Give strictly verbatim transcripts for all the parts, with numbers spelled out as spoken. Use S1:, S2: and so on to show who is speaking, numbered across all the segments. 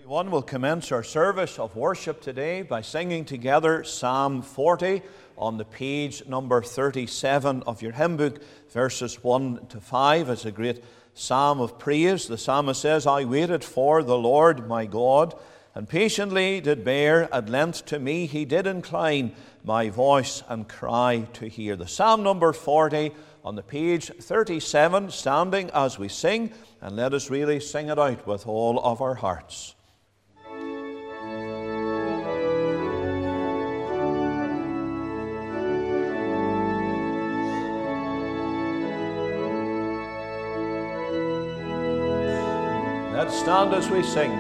S1: One will commence our service of worship today by singing together Psalm forty on the page number thirty-seven of your hymn book, verses one to five. It's a great psalm of praise. The psalmist says, I waited for the Lord my God, and patiently did bear. At length to me he did incline my voice and cry to hear. The psalm number forty on the page thirty-seven, standing as we sing, and let us really sing it out with all of our hearts. Let's stand as we sing.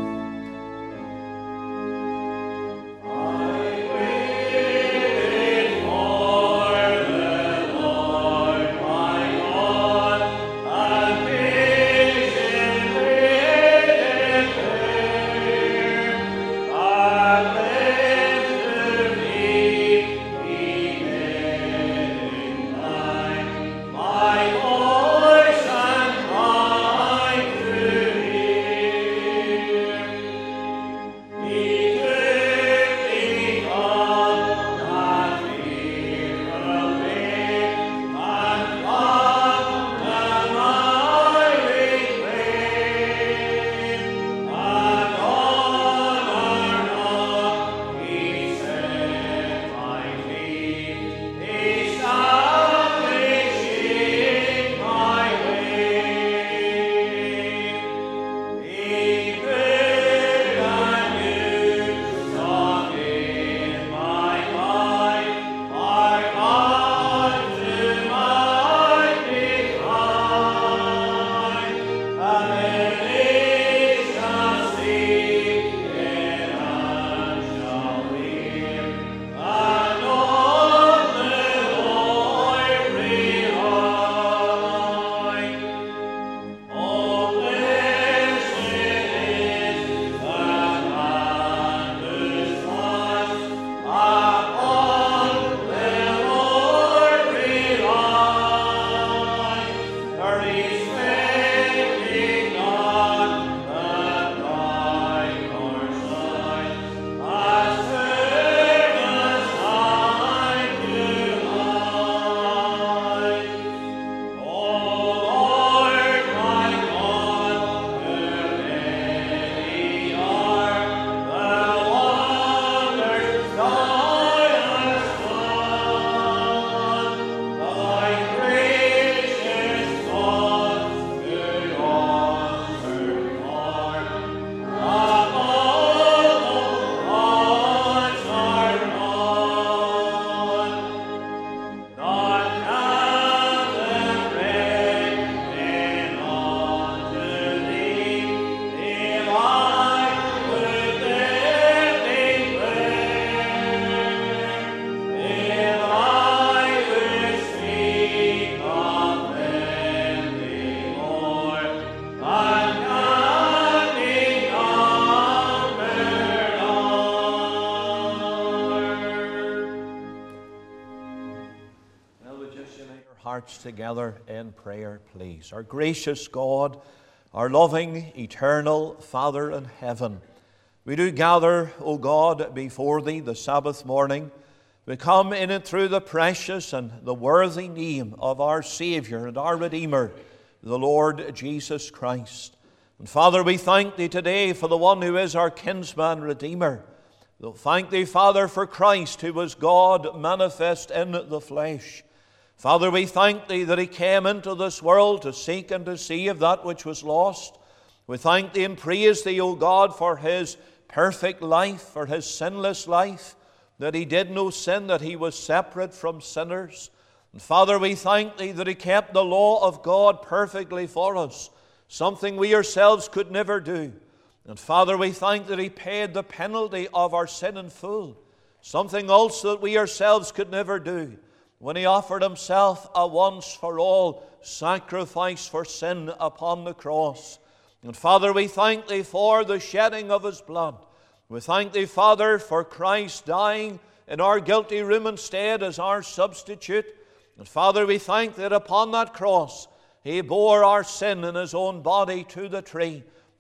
S1: Together in prayer, please. Our gracious God, our loving, eternal Father in heaven, we do gather, O God, before Thee the Sabbath morning. We come in it through the precious and the worthy name of our Savior and our Redeemer, the Lord Jesus Christ. And Father, we thank Thee today for the one who is our kinsman Redeemer. We'll thank Thee, Father, for Christ, who was God manifest in the flesh. Father, we thank Thee that He came into this world to seek and to save that which was lost. We thank Thee and praise Thee, O God, for His perfect life, for His sinless life, that He did no sin, that He was separate from sinners. And Father, we thank Thee that He kept the law of God perfectly for us, something we ourselves could never do. And Father, we thank that He paid the penalty of our sin in full, something also that we ourselves could never do, when He offered Himself a once-for-all sacrifice for sin upon the cross. And Father, we thank Thee for the shedding of His blood. We thank Thee, Father, for Christ dying in our guilty room instead as our substitute. And Father, we thank that upon that cross He bore our sin in His own body to the tree,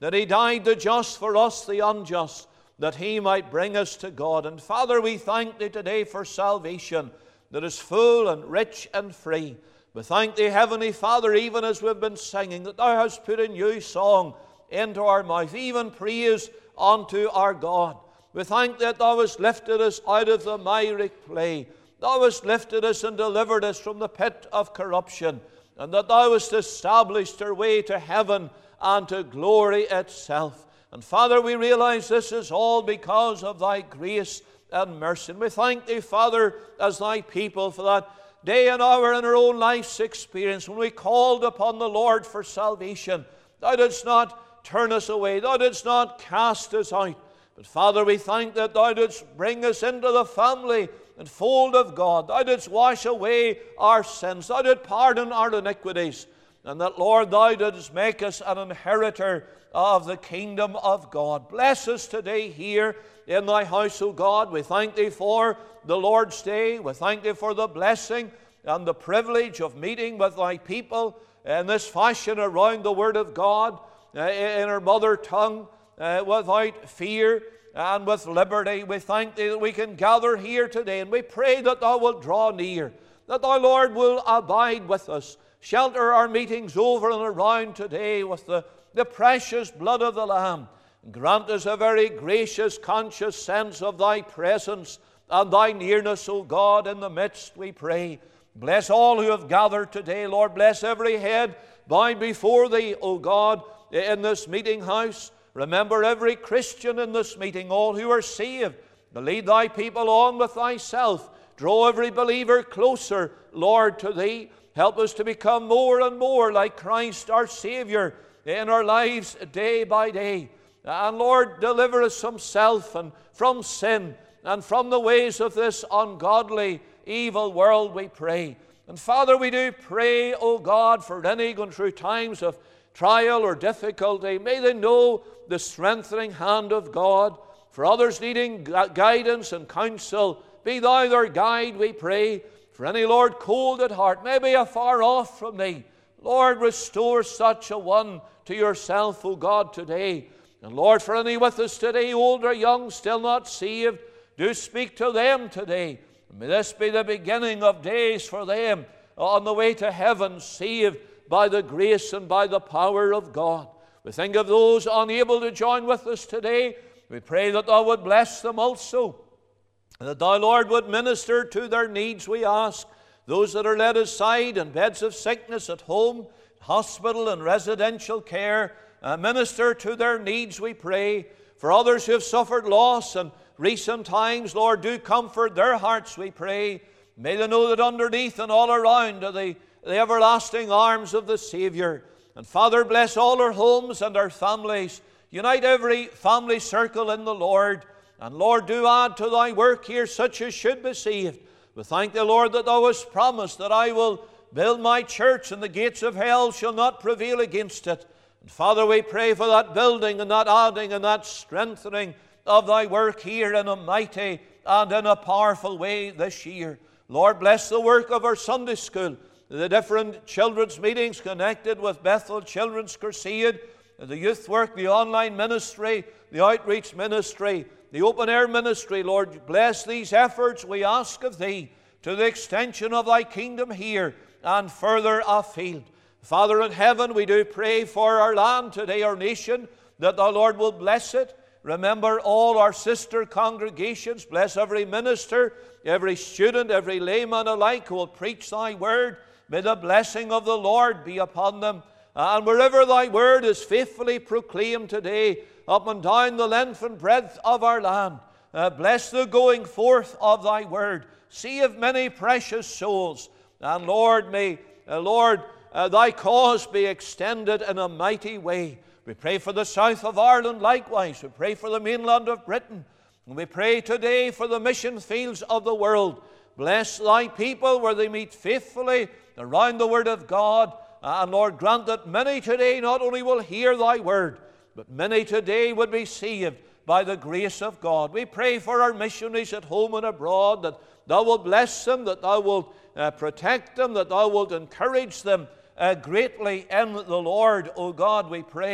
S1: that He died the just for us, the unjust, that He might bring us to God. And Father, we thank Thee today for salvation that is full and rich and free. We thank Thee, Heavenly Father, even as we've been singing, that Thou hast put a new song into our mouth, even praise unto our God. We thank that Thou hast lifted us out of the miry clay. Thou hast lifted us and delivered us from the pit of corruption, and that Thou hast established our way to heaven and to glory itself. And Father, we realize this is all because of Thy grace and mercy. And we thank Thee, Father, as Thy people for that day and hour in our own life's experience when we called upon the Lord for salvation. Thou didst not turn us away. Thou didst not cast us out. But Father, we thank that Thou didst bring us into the family and fold of God. Thou didst wash away our sins. Thou didst pardon our iniquities. And that, Lord, Thou didst make us an inheritor of the kingdom of God. Bless us today here in Thy house, O God. We thank Thee for the Lord's Day. We thank Thee for the blessing and the privilege of meeting with Thy people in this fashion around the Word of God, uh, in our mother tongue, uh, without fear and with liberty. We thank Thee that we can gather here today, and we pray that Thou wilt draw near, that Thou, Lord, will abide with us. Shelter our meetings over and around today with the, the precious blood of the Lamb. And grant us a very gracious, conscious sense of Thy presence and Thy nearness, O God, in the midst, we pray. Bless all who have gathered today, Lord. Bless every head bowed before Thee, O God, in this meeting house. Remember every Christian in this meeting, all who are saved. Lead Thy people on with Thyself. Draw every believer closer, Lord, to Thee. Help us to become more and more like Christ our Savior in our lives day by day. And Lord, deliver us from self and from sin and from the ways of this ungodly, evil world, we pray. And Father, we do pray, O God, for any going through times of trial or difficulty. May they know the strengthening hand of God. For others needing guidance and counsel, be Thou their guide, we pray. For any, Lord, cold at heart, maybe afar off from Thee, Lord, restore such a one to Yourself, O God, today. And Lord, for any with us today, old or young, still not saved, do speak to them today. And may this be the beginning of days for them on the way to heaven, saved by the grace and by the power of God. We think of those unable to join with us today. We pray that Thou would bless them also, and that Thou, Lord, would minister to their needs, we ask. Those that are laid aside in beds of sickness at home, hospital and residential care, uh, minister to their needs, we pray. For others who have suffered loss in recent times, Lord, do comfort their hearts, we pray. May they know that underneath and all around are the, the everlasting arms of the Savior. And Father, bless all our homes and our families. Unite every family circle in the Lord. And Lord, do add to Thy work here such as should be saved. We thank Thee, Lord, that Thou hast promised that I will build my church and the gates of hell shall not prevail against it. And Father, we pray for that building and that adding and that strengthening of Thy work here in a mighty and in a powerful way this year. Lord, bless the work of our Sunday school, the different children's meetings connected with Bethel Children's Crusade, the youth work, the online ministry, the outreach ministry, the open-air ministry. Lord, bless these efforts, we ask of Thee, to the extension of Thy kingdom here and further afield. Father in heaven, we do pray for our land today, our nation, that Thou, Lord, will bless it. Remember all our sister congregations. Bless every minister, every student, every layman alike who will preach Thy word. May the blessing of the Lord be upon them. And wherever Thy word is faithfully proclaimed today, up and down the length and breadth of our land, uh, bless the going forth of Thy word. Save many precious souls. And Lord, may, uh, Lord, uh, Thy cause be extended in a mighty way. We pray for the south of Ireland likewise. We pray for the mainland of Britain. And we pray today for the mission fields of the world. Bless Thy people where they meet faithfully around the word of God. And Lord, grant that many today not only will hear Thy word, but many today would be saved by the grace of God. We pray for our missionaries at home and abroad, that Thou wilt bless them, that Thou wilt uh, protect them, that Thou wilt encourage them uh, greatly in the Lord, O God, we pray.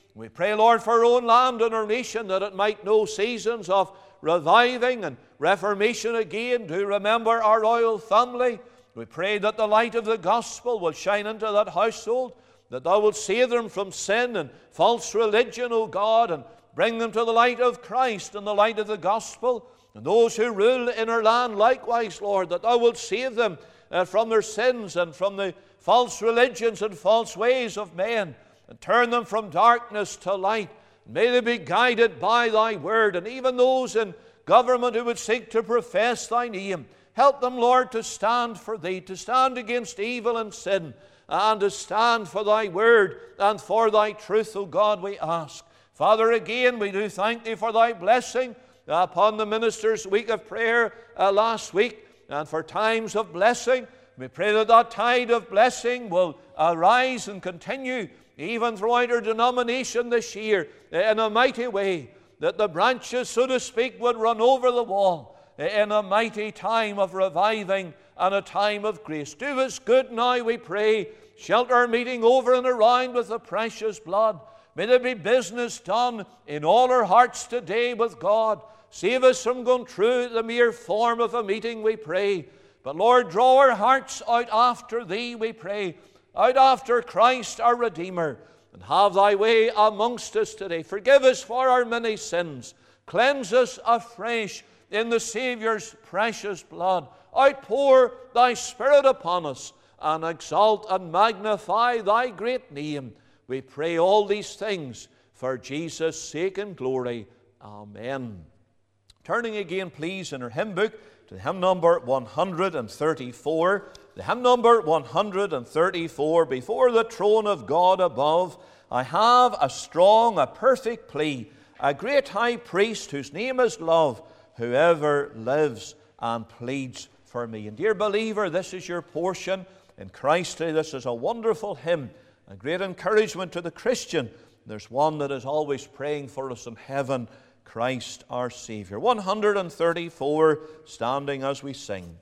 S1: We pray, Lord, for our own land and our nation, that it might know seasons of reviving and reformation again. Do remember our royal family. We pray that the light of the gospel will shine into that household, that thou wilt save them from sin and false religion, O God, and bring them to the light of Christ and the light of the gospel. And those who rule in our land likewise, Lord, that thou wilt save them uh, from their sins and from the false religions and false ways of men, and turn them from darkness to light. May they be guided by thy word. And even those in government who would seek to profess thy name, help them, Lord, to stand for thee, to stand against evil and sin, and to stand for thy word and for thy truth, O God, we ask. Father, again, we do thank thee for thy blessing upon the minister's week of prayer uh, last week, and for times of blessing. We pray that that tide of blessing will arise and continue even throughout our denomination this year in a mighty way, that the branches, so to speak, would run over the wall in a mighty time of reviving and a time of grace. Do us good now, we pray. Shelter our meeting over and around with the precious blood. May there be business done in all our hearts today with God. Save us from going through the mere form of a meeting, we pray. But Lord, draw our hearts out after thee, we pray, out after Christ our Redeemer, and have thy way amongst us today. Forgive us for our many sins. Cleanse us afresh in the Saviour's precious blood. Outpour thy Spirit upon us, and exalt and magnify thy great name. We pray all these things for Jesus' sake and glory. Amen. Turning again, please, in our hymn book to hymn number one hundred thirty-four. The hymn number one hundred thirty-four, Before the throne of God above, I have a strong, a perfect plea, a great high priest whose name is love, whoever lives and pleads for me. And dear believer, this is your portion in Christ today. This is a wonderful hymn, a great encouragement to the Christian. There's one that is always praying for us in heaven, Christ our Savior. one hundred thirty-four, standing as we sing.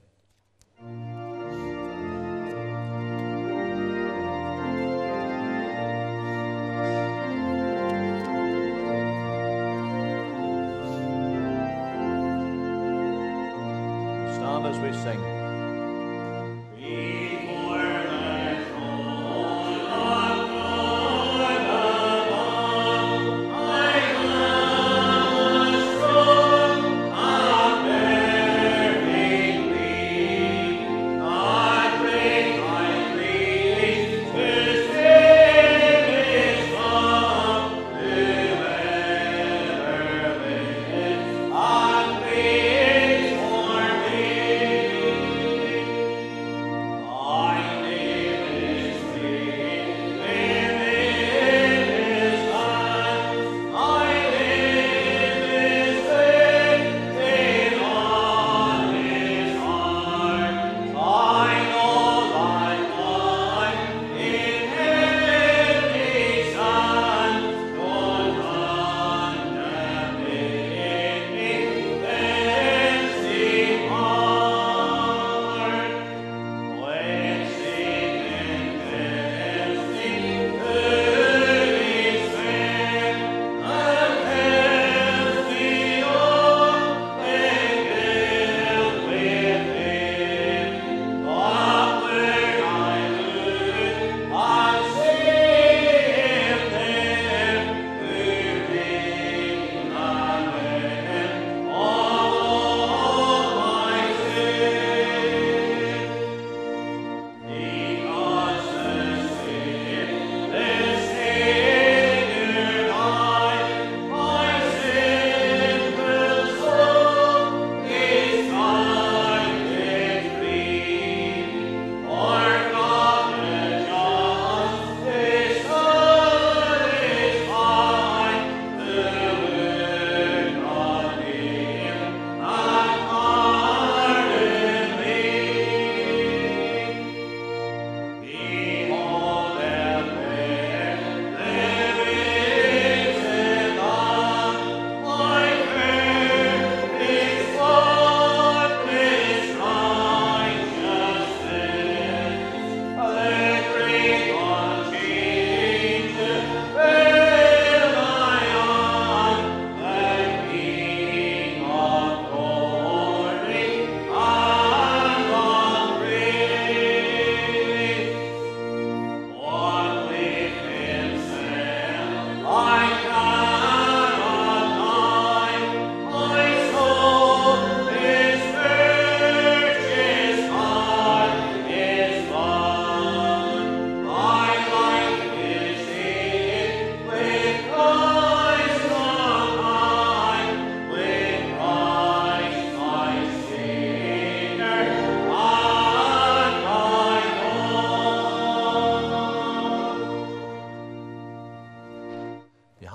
S1: Stand as we sing.
S2: I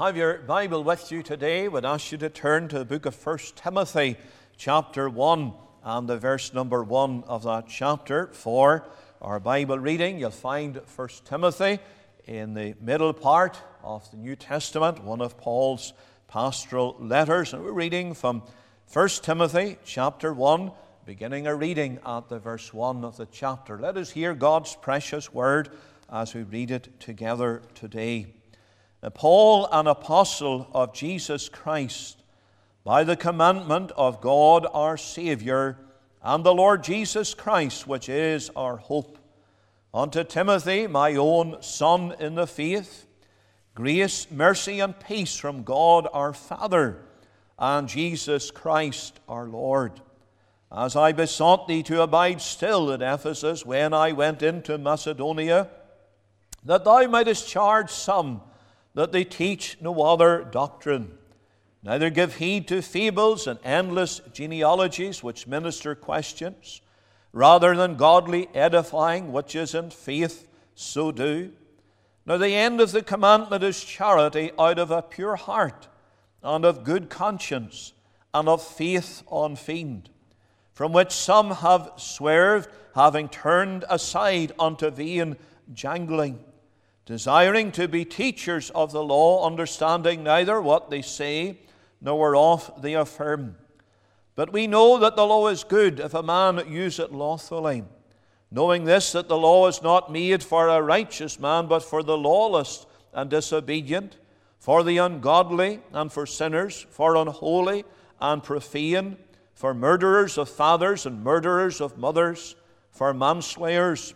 S1: have your Bible with you today, I would ask you to turn to the book of First Timothy, chapter one, and the verse number one of that chapter. For our Bible reading, you'll find First Timothy in the middle part of the New Testament, one of Paul's pastoral letters. And we're reading from First Timothy, chapter one, beginning a reading at the verse one of the chapter. Let us hear God's precious word as we read it together today. Paul, an apostle of Jesus Christ, by the commandment of God our Saviour, and the Lord Jesus Christ, which is our hope, unto Timothy, my own son in the faith, grace, mercy, and peace from God our Father, and Jesus Christ our Lord. As I besought thee to abide still at Ephesus when I went into Macedonia, that thou mightest charge some that they teach no other doctrine, neither give heed to fables and endless genealogies which minister questions, rather than godly edifying which is in faith, so do. Now the end of the commandment is charity out of a pure heart, and of good conscience, and of faith unfeigned, from which some have swerved, having turned aside unto vain jangling, desiring to be teachers of the law, understanding neither what they say, nor whereof they affirm. But we know that the law is good, if a man use it lawfully, knowing this, that the law is not made for a righteous man, but for the lawless and disobedient, for the ungodly and for sinners, for unholy and profane, for murderers of fathers and murderers of mothers, for manslayers,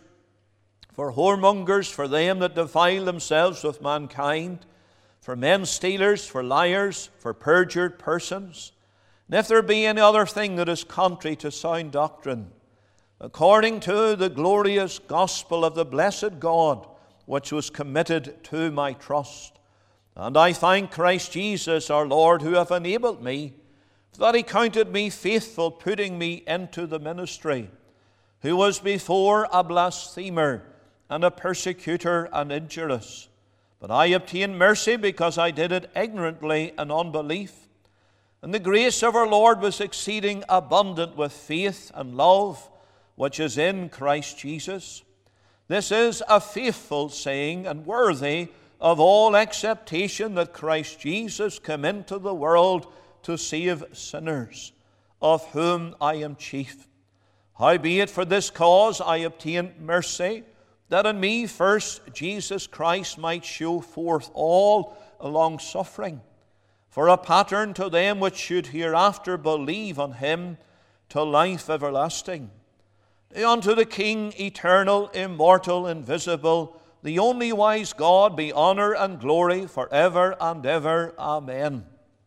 S1: for whoremongers, for them that defile themselves with mankind, for men stealers, for liars, for perjured persons. And if there be any other thing that is contrary to sound doctrine, according to the glorious gospel of the blessed God, which was committed to my trust. And I thank Christ Jesus our Lord, who hath enabled me, that he counted me faithful, putting me into the ministry, who was before a blasphemer, and a persecutor and injurious. But I obtained mercy because I did it ignorantly in unbelief. And the grace of our Lord was exceeding abundant with faith and love, which is in Christ Jesus. This is a faithful saying and worthy of all acceptation, that Christ Jesus came into the world to save sinners, of whom I am chief. Howbeit for this cause I obtained mercy, that in me first Jesus Christ might show forth all long-suffering, for a pattern to them which should hereafter believe on him to life everlasting. Unto the King, eternal, immortal, invisible, the only wise God, be honor and glory forever and ever. Amen.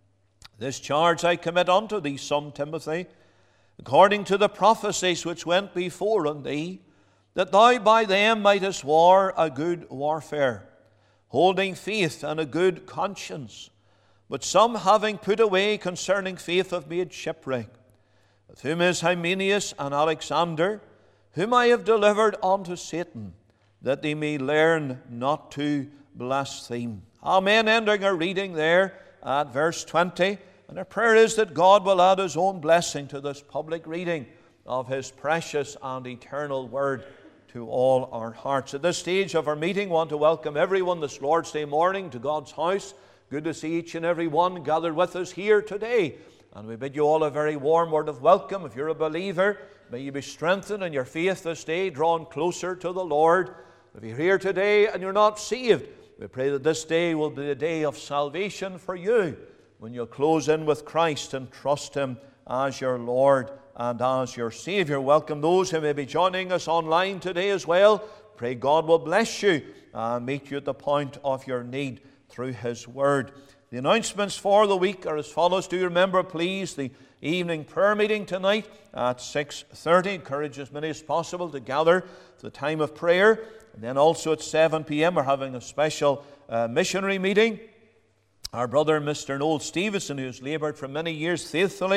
S1: This charge I commit unto thee, son Timothy, according to the prophecies which went before on thee, that thou by them mightest war a good warfare, holding faith and a good conscience. But some, having put away concerning faith, have made shipwreck, with whom is Hymenaeus and Alexander, whom I have delivered unto Satan, that they may learn not to blaspheme. Amen. Ending our reading there at verse twenty. And our prayer is that God will add his own blessing to this public reading of his precious and eternal word to all our hearts. At this stage of our meeting, I want to welcome everyone this Lord's Day morning to God's house. Good to see each and every one gathered with us here today. And we bid you all a very warm word of welcome. If you're a believer, may you be strengthened in your faith this day, drawn closer to the Lord. If you're here today and you're not saved, we pray that this day will be the day of salvation for you, when you'll close in with Christ and trust him as your Lord and as your Savior. Welcome those who may be joining us online today as well. Pray God will bless you and meet you at the point of your need through his word. The announcements for the week are as follows. Do remember, please, the evening prayer meeting tonight at six thirty. Encourage as many as possible to gather for the time of prayer. And then also at seven p.m. we're having a special uh, missionary meeting. Our brother, Mister Noel Stevenson, who has laboured for many years faithfully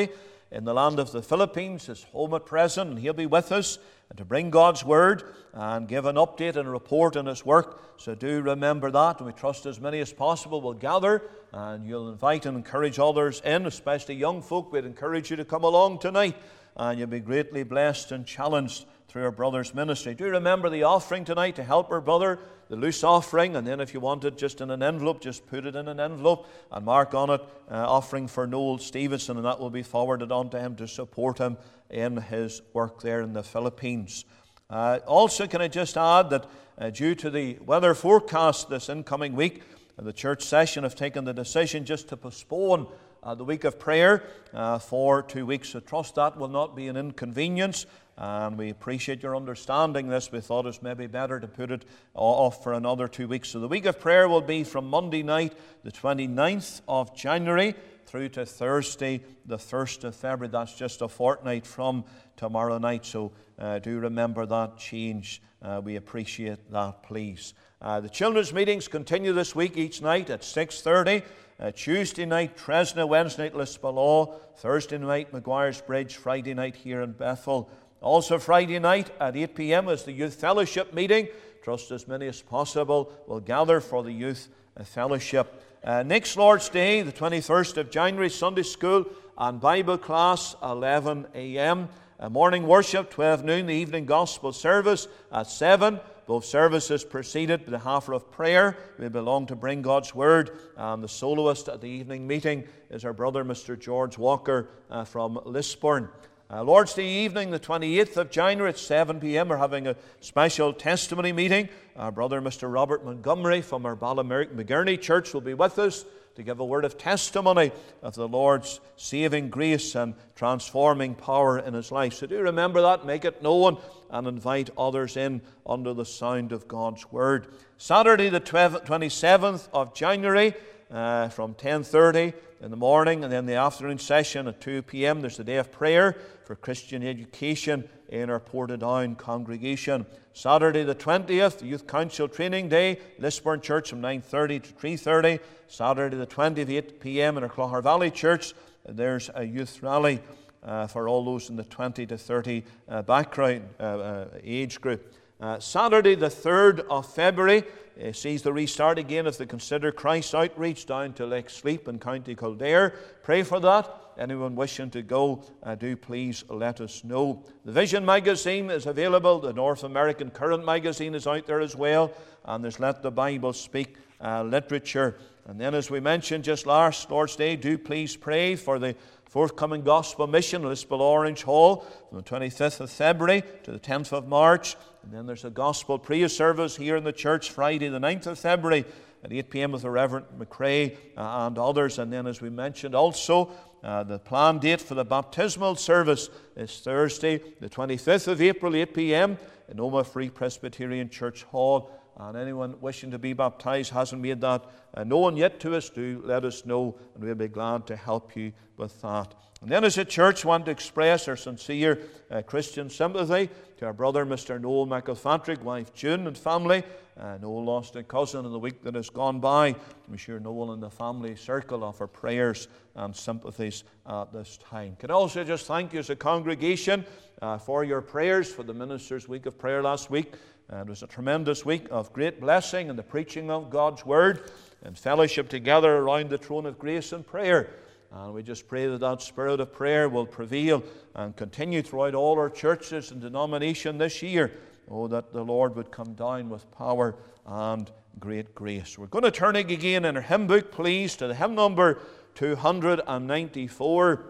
S1: in the land of the Philippines, is home at present, and he'll be with us and to bring God's Word and give an update and a report on his work. So do remember that, and we trust as many as possible will gather, and you'll invite and encourage others in, especially young folk. We'd encourage you to come along tonight, and you'll be greatly blessed and challenged through our brother's ministry. Do remember the offering tonight to help our brother, the loose offering, and then if you want it just in an envelope, just put it in an envelope and mark on it, uh, offering for Noel Stevenson, and that will be forwarded on to him to support him in his work there in the Philippines. Uh, also, can I just add that uh, due to the weather forecast this incoming week, uh, the church session have taken the decision just to postpone uh, the week of prayer uh, for two weeks. So trust that will not be an inconvenience. And we appreciate your understanding this. We thought it was maybe better to put it off for another two weeks. So the week of prayer will be from Monday night, the twenty-ninth of January, through to Thursday, the first of February. That's just a fortnight from tomorrow night. So uh, do remember that change. Uh, we appreciate that, please. Uh, the children's meetings continue this week each night at six thirty. Uh, Tuesday night, Tresna. Wednesday night, Lisbalaw. Thursday night, Maguire's Bridge. Friday night here in Bethel. Also Friday night at eight p.m. is the Youth Fellowship meeting. Trust as many as possible will gather for the Youth Fellowship. Uh, next Lord's Day, the twenty-first of January, Sunday school and Bible class, eleven a.m. Uh, morning worship, twelve noon. The evening gospel service at seven. Both services preceded by the half hour of prayer. We belong to Bring God's Word. And the soloist at the evening meeting is our brother, Mister George Walker uh, from Lisburn. Uh, Lord's Day evening, the twenty-eighth of January at seven p.m. We're having a special testimony meeting. Our brother, Mister Robert Montgomery from our Ballymagirney Church will be with us to give a word of testimony of the Lord's saving grace and transforming power in his life. So do remember that, make it known, and invite others in under the sound of God's Word. Saturday, the twenty-seventh of January, uh, from ten thirty in the morning, and then the afternoon session at two p.m. There's the day of prayer for Christian education in our Portadown congregation. Saturday the twentieth, the Youth Council Training Day, Lisburn Church from nine thirty to three thirty. Saturday the twentieth, eight p.m. in our Clogher Valley Church. There's a youth rally uh, for all those in the twenty to thirty uh, background uh, uh, age group. Uh, Saturday the third of February uh, sees the restart again of the Consider Christ outreach down to Lake Sleep in County Kildare. Pray for that. Anyone wishing to go, uh, do please let us know. The Vision magazine is available. The North American Current magazine is out there as well. And there's Let the Bible Speak uh, literature. And then, as we mentioned just last Lord's Day, do please pray for the forthcoming gospel mission, Lisbon Orange Hall, from the twenty-fifth of February to the tenth of March. And then there's a gospel prayer service here in the church Friday the ninth of February at eight p.m. with the Reverend McRae uh, and others. And then, as we mentioned also, uh, the planned date for the baptismal service is Thursday the twenty-fifth of April, eight p.m. in Omagh Free Presbyterian Church Hall. And anyone wishing to be baptized hasn't made that uh, known yet to us, do let us know, and we'll be glad to help you with that. And then as a church, want to express our sincere uh, Christian sympathy to our brother, Mister Noel McElfantrick, wife June and family. Uh, Noel lost a cousin in the week that has gone by. I'm sure Noel and the family circle offer prayers and sympathies at this time. Can I also just thank you as a congregation uh, for your prayers for the Ministers' Week of Prayer last week. Uh, it was a tremendous week of great blessing in the preaching of God's Word and fellowship together around the throne of grace and prayer. And we just pray that that spirit of prayer will prevail and continue throughout all our churches and denomination this year. Oh, that the Lord would come down with power and great grace. We're going to turn again in our hymn book, please, to the hymn number two ninety-four.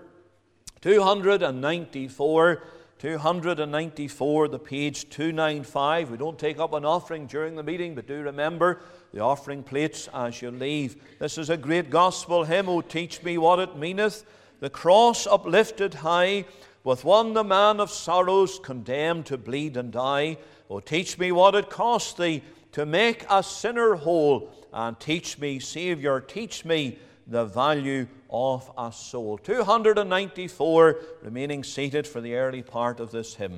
S1: two ninety-four. two ninety-four, the page two ninety-five. We don't take up an offering during the meeting, but do remember the offering plates as you leave. This is a great gospel hymn. Oh, teach me what it meaneth, the cross uplifted high, with one the man of sorrows condemned to bleed and die. Oh, teach me what it cost thee to make a sinner whole, and teach me, Saviour, teach me the value of a soul. two ninety-four, remaining seated for the early part of this hymn.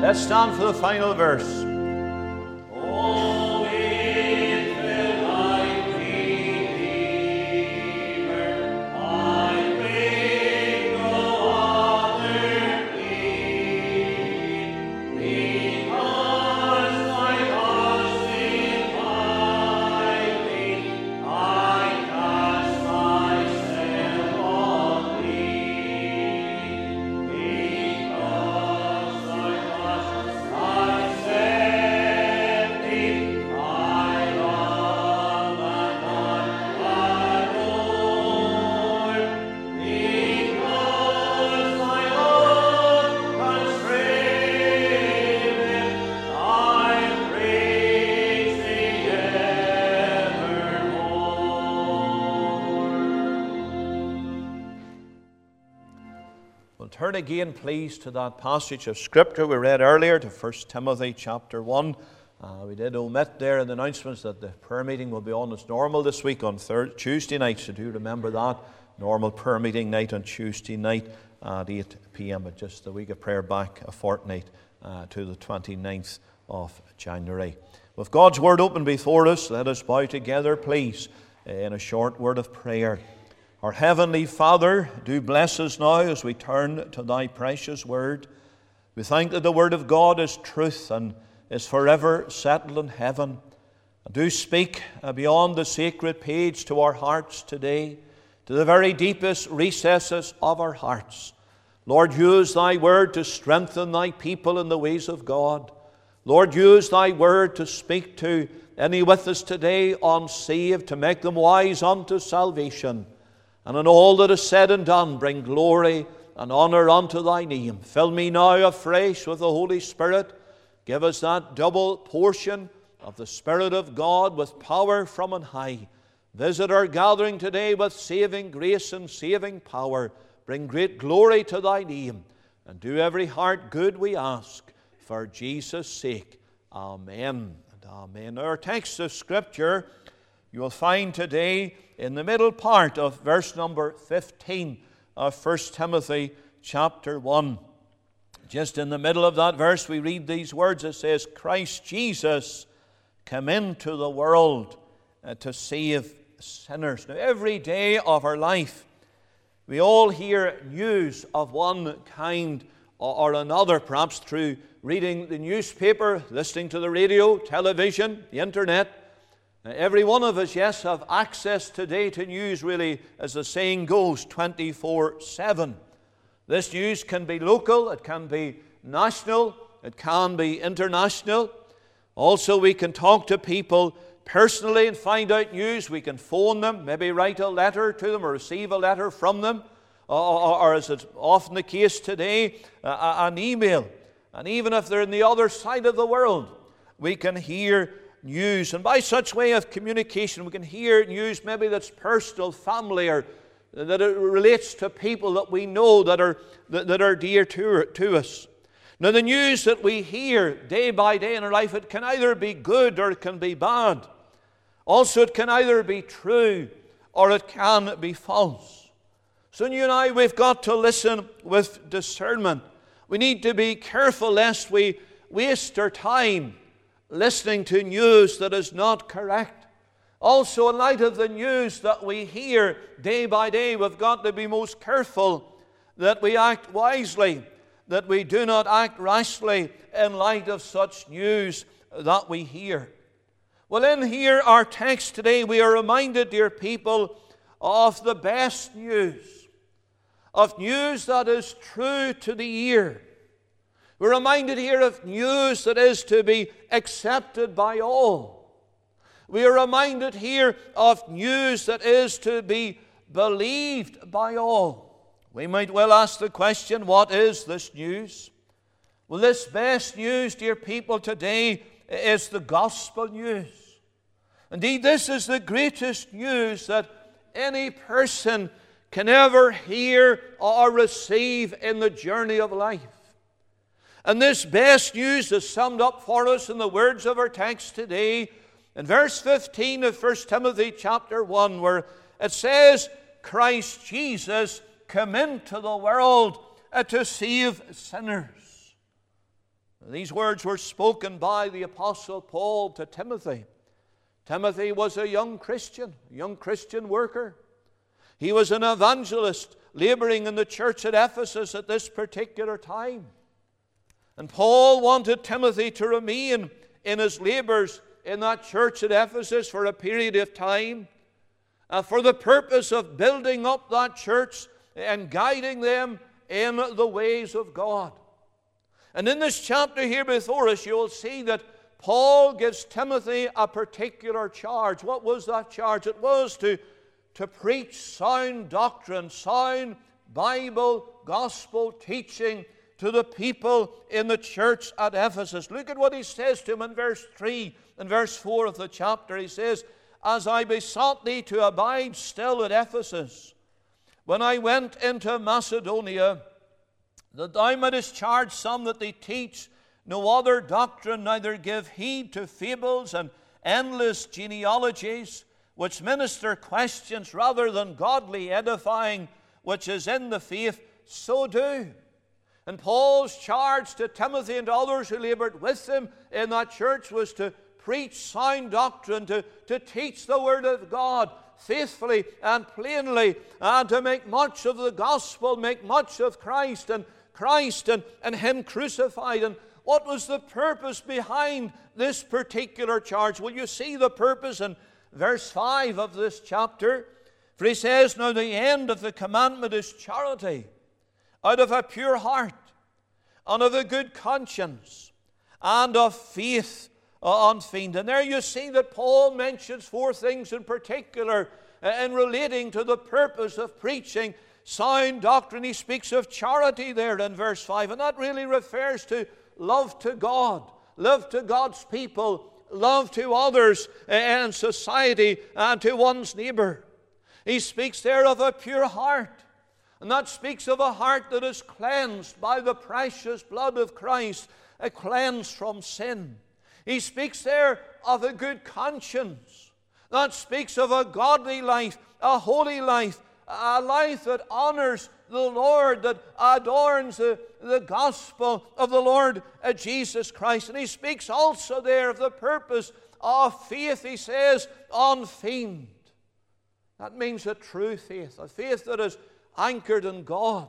S1: Let's stand for the final verse. Turn again, please, to that passage of Scripture we read earlier, to First Timothy chapter one. Uh, we did omit there in the announcements that the prayer meeting will be on as normal this week on third, Tuesday night, so do remember that. Normal prayer meeting night on Tuesday night at eight p.m. But just the week of prayer back a fortnight uh, to the twenty-ninth of January. With God's Word open before us, let us bow together, please, in a short word of prayer. Our Heavenly Father, do bless us now as we turn to Thy precious Word. We thank that the Word of God is truth and is forever settled in heaven. And do speak beyond the sacred page to our hearts today, to the very deepest recesses of our hearts. Lord, use Thy Word to strengthen Thy people in the ways of God. Lord, use Thy Word to speak to any with us today unsaved, to make them wise unto salvation. And in all that is said and done, bring glory and honor unto Thy name. Fill me now afresh with the Holy Spirit. Give us that double portion of the Spirit of God with power from on high. Visit our gathering today with saving grace and saving power. Bring great glory to Thy name. And do every heart good, we ask, for Jesus' sake. Amen and amen. Our text of Scripture you will find today in the middle part of verse number fifteen of First Timothy chapter one. Just in the middle of that verse we read these words. It says, Christ Jesus came into the world uh, to save sinners. Now every day of our life we all hear news of one kind or another, perhaps through reading the newspaper, listening to the radio, television, the internet. Now, every one of us, yes, have access today to news, really, as the saying goes, twenty-four seven. This news can be local, it can be national, it can be international. Also, we can talk to people personally and find out news. We can phone them, maybe write a letter to them or receive a letter from them. Or, or, or as it's often the case today, uh, an email. And even if they're in the other side of the world, we can hear news. And by such way of communication, we can hear news maybe that's personal, family, or that it relates to people that we know that are, that, that are dear to, to us. Now, the news that we hear day by day in our life, it can either be good or it can be bad. Also, it can either be true or it can be false. So you and I, we've got to listen with discernment. We need to be careful lest we waste our time listening to news that is not correct. Also, in light of the news that we hear day by day, we've got to be most careful that we act wisely, that we do not act rashly in light of such news that we hear. Well, in here, our text today, we are reminded, dear people, of the best news, of news that is true to the ear. We're reminded here of news that is to be accepted by all. We are reminded here of news that is to be believed by all. We might well ask the question, what is this news? Well, this best news, dear people, today is the gospel news. Indeed, this is the greatest news that any person can ever hear or receive in the journey of life. And this best news is summed up for us in the words of our text today in verse fifteen of First Timothy chapter one, where it says, Christ Jesus came into the world to save sinners. These words were spoken by the Apostle Paul to Timothy. Timothy was a young Christian, a young Christian worker. He was an evangelist laboring in the church at Ephesus at this particular time. And Paul wanted Timothy to remain in his labors in that church at Ephesus for a period of time, uh, for the purpose of building up that church and guiding them in the ways of God. And in this chapter here before us, you will see that Paul gives Timothy a particular charge. What was that charge? It was to, to preach sound doctrine, sound Bible, gospel teaching to the people in the church at Ephesus. Look at what he says to him in verse three and verse four of the chapter. He says, "As I besought thee to abide still at Ephesus, when I went into Macedonia, that thou mightest charge some that they teach no other doctrine, neither give heed to fables and endless genealogies, which minister questions rather than godly edifying, which is in the faith, so do." And Paul's charge to Timothy and others who labored with him in that church was to preach sound doctrine, to, to teach the Word of God faithfully and plainly, and to make much of the gospel, make much of Christ and Christ and, and Him crucified. And what was the purpose behind this particular charge? Well, you see the purpose in verse five of this chapter. For he says, "Now the end of the commandment is charity, out of a pure heart, and of a good conscience, and of faith unfeigned." And there you see that Paul mentions four things in particular in relating to the purpose of preaching sound doctrine. He speaks of charity there in verse five, and that really refers to love to God, love to God's people, love to others in society and to one's neighbor. He speaks there of a pure heart, and that speaks of a heart that is cleansed by the precious blood of Christ, a cleansed from sin. He speaks there of a good conscience. That speaks of a godly life, a holy life, a life that honors the Lord, that adorns the, the gospel of the Lord uh, Jesus Christ. And he speaks also there of the purpose of faith. He says, unfeigned. That means a true faith, a faith that is anchored in God,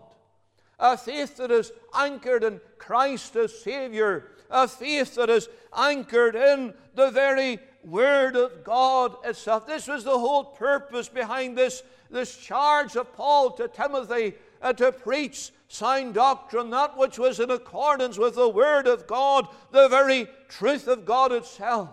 S1: a faith that is anchored in Christ as Savior, a faith that is anchored in the very Word of God itself. This was the whole purpose behind this, this charge of Paul to Timothy uh, to preach sound doctrine, that which was in accordance with the Word of God, the very truth of God itself.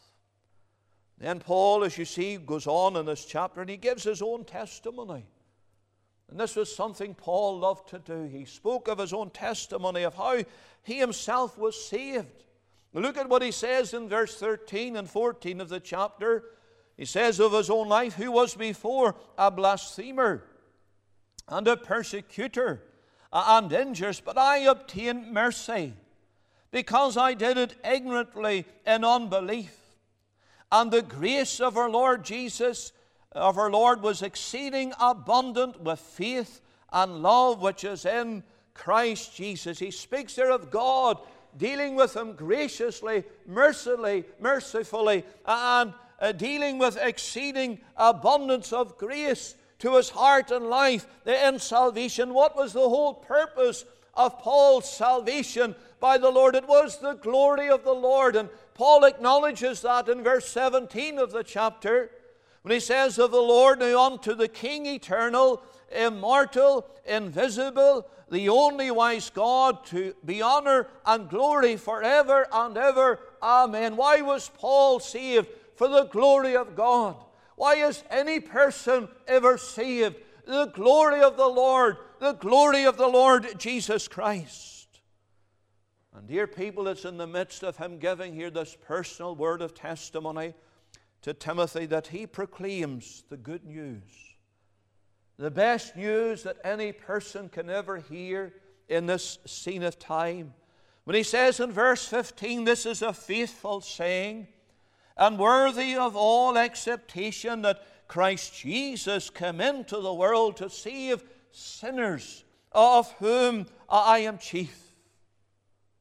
S1: Then Paul, as you see, goes on in this chapter and he gives his own testimony. And this was something Paul loved to do. He spoke of his own testimony of how he himself was saved. Look at what he says in verse thirteen and fourteen of the chapter. He says of his own life, "Who was before a blasphemer and a persecutor and injurious, but I obtained mercy, because I did it ignorantly in unbelief. And the grace of our Lord Jesus, of our Lord, was exceeding abundant with faith and love which is in Christ Jesus." He speaks there of God dealing with him graciously, mercifully, mercifully, and uh, dealing with exceeding abundance of grace to his heart and life in salvation. What was the whole purpose of Paul's salvation by the Lord? It was the glory of the Lord. And Paul acknowledges that in verse seventeen of the chapter, when he says of the Lord, "Now unto the King eternal, immortal, invisible, the only wise God, to be honor and glory forever and ever. Amen." Why was Paul saved? For the glory of God. Why is any person ever saved? The glory of the Lord, the glory of the Lord Jesus Christ. And dear people, it's in the midst of him giving here this personal word of testimony to Timothy that he proclaims the good news. The best news that any person can ever hear in this scene of time. When he says in verse fifteen, "This is a faithful saying, and worthy of all acceptation, that Christ Jesus came into the world to save sinners, of whom I am chief."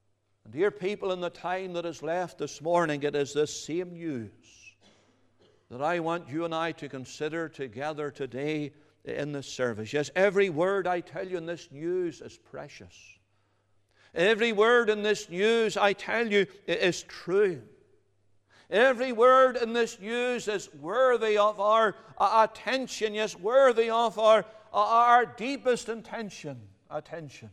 S1: And dear people, in the time that is left this morning, it is this same news that I want you and I to consider together today in this service. Yes, every word I tell you in this news is precious. Every word in this news, I tell you, is true. Every word in this news is worthy of our uh, attention, yes, worthy of our, uh, our deepest intention, attention.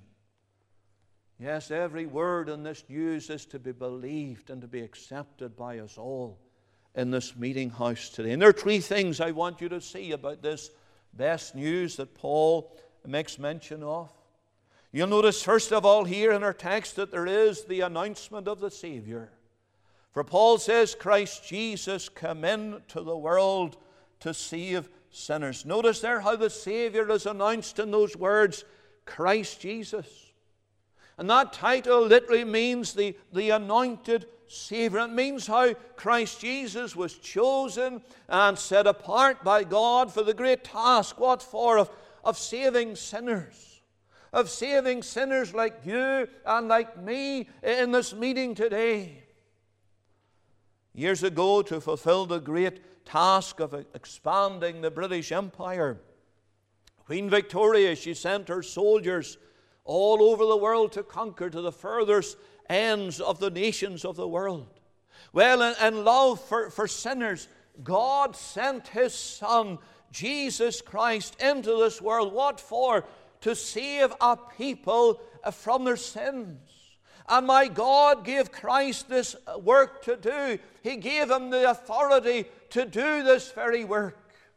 S1: Yes, every word in this news is to be believed and to be accepted by us all in this meeting house today. And there are three things I want you to see about this best news that Paul makes mention of. You'll notice, first of all, here in our text that there is the announcement of the Savior. For Paul says, Christ Jesus came into the world to save sinners. Notice there how the Savior is announced in those words, Christ Jesus. And that title literally means the, the anointed Savior. It means how Christ Jesus was chosen and set apart by God for the great task. What for? Of, of saving sinners. Of saving sinners like you and like me in this meeting today. Years ago, to fulfill the great task of expanding the British Empire, Queen Victoria, she sent her soldiers all over the world to conquer to the furthest ends of the nations of the world. Well, in, in love for, for sinners, God sent His Son, Jesus Christ, into this world. What for? To save a people from their sins. And my God gave Christ this work to do. He gave Him the authority to do this very work.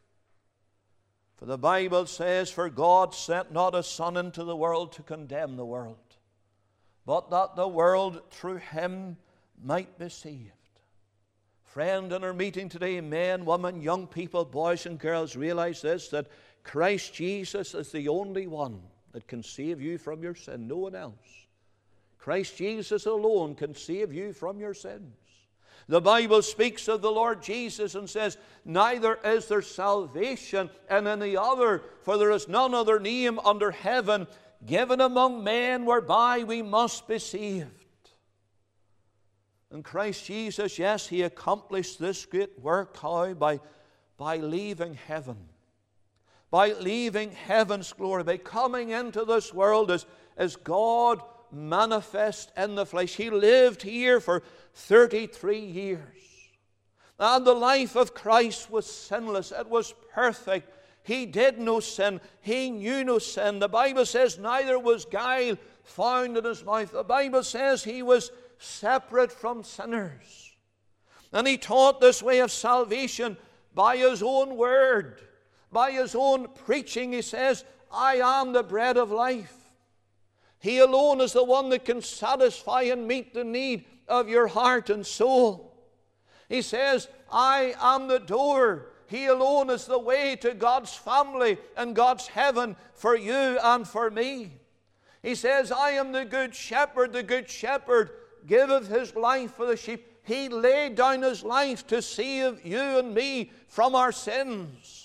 S1: For the Bible says, for God sent not His Son into the world to condemn the world, but that the world through Him might be saved. Friend, in our meeting today, men, women, young people, boys and girls, realize this, that Christ Jesus is the only one that can save you from your sin. No one else. Christ Jesus alone can save you from your sins. The Bible speaks of the Lord Jesus and says, neither is there salvation in any other, for there is none other name under heaven given among men whereby we must be saved. And Christ Jesus, yes, He accomplished this great work. How? By, by leaving heaven. By leaving heaven's glory. By coming into this world as, as God manifest in the flesh. He lived here for thirty-three years. And the life of Christ was sinless. It was perfect. He did no sin. He knew no sin. The Bible says neither was guile found in His mouth. The Bible says He was separate from sinners. And He taught this way of salvation by His own word, by His own preaching. He says, I am the bread of life. He alone is the one that can satisfy and meet the need of your heart and soul. He says, I am the door. He alone is the way to God's family and God's heaven for you and for me. He says, I am the good shepherd. The good shepherd giveth his life for the sheep. He laid down His life to save you and me from our sins.